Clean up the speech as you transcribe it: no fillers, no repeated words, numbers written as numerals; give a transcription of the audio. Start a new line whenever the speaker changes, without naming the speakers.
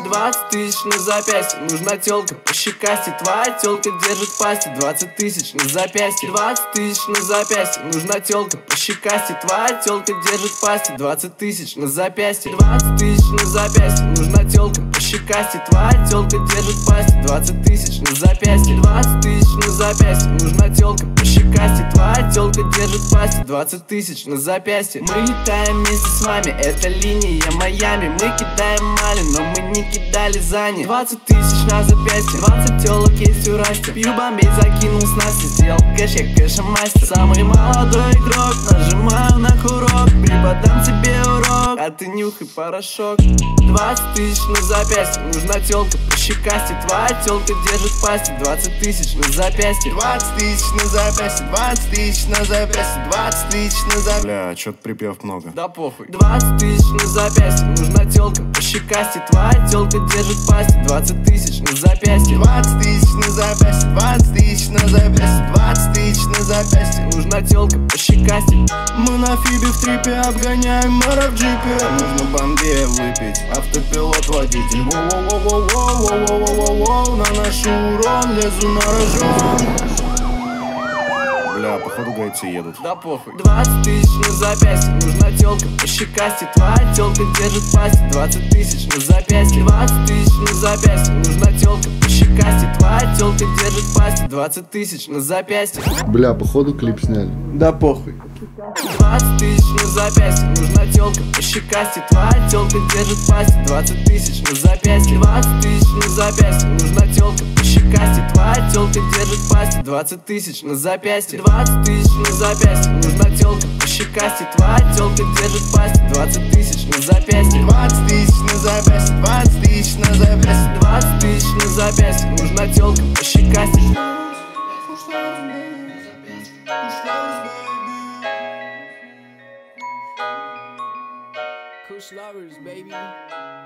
20 тысяч на запястье, нужна тёлка по щекасти. Твоя тёлка держит пасти, 20 тысяч на запястье. 20 тысяч на запястье, нужна тёлка по щекасти. Твоя тёлка держит пасти, 20 тысяч на запястье. 20 тысяч на запястье, нужна тёлка по щекасти. Твоя тёлка держит пасти, 20 тысяч на запястье. 20 тысяч на запястье, нужна тёлка по щекасти. Твоя тёлка держит пасти, 20 тысяч на запястье. Мы летаем вместе с вами, это линия Майами. Мы кидаем мали, но мы не кидали за ней. 20 тысяч на запястье, 20 тёлок есть у Расти. Пью бомбей, закинул снасти, сделал кэш, я кэша мастер. Самый молодой игрок, нажимаю на курок. Преподам тебе урок, а ты нюхай порошок. 20 тысяч на запястье, нужна тёлка по щекасти. Твоя тёлка держит пасти, 20 тысяч на запястье.
20 тысяч на запястье, 20 тысяч на запястье, 20 тысяч на запястье.
Бля, чё-то припев много.
Да похуй. 20 тысяч на запястье, нужна тёлка по щекасти. Твоя тёлка держит пасти, 20 тысяч на запястье.
20 тысяч на запястье, 20 тысяч на запястье, 20 тысяч на запястье.
Нужна тёлка по щекасти.
Мы на фибе в трипе обгоняем мэра в джипе. Нужно бомбея выпить, автопилот водитель. Воу-воу-воу-воу-воу-воу-воу-воу. Наношу урон, лезу на рожон.
Бля, походу гайцы едут.
Да похуй. 20 тысяч на запястье, нужна тёлка по щекасти. Твоя тёлка держит пасти, 20 тысяч на запястье. 20 тысяч на запястье, нужна тёлка по щекасти. Твоя тёлка держит пасти, 20 тысяч на запястье.
Бля, походу клип сняли.
Да похуй. 20 тысяч на запястье, нужна тёлка по щекасти. Твоя тёлка держит пасти, 20 тысяч на запястье. 20 тысяч на запястье, нужна тёлка по щекасти. Твоя тёлка держит пасти, 20 тысяч на запястье. 20 тысяч на запястье, нужна тёлка по щекасти. Твоя тёлка держит пасти, 20 тысяч на запястье.
20 тысяч на запястье, 20 тысяч на запястье.
20 тысяч на запястье, нужна тёлка по щекасти.
Kush lovers, baby.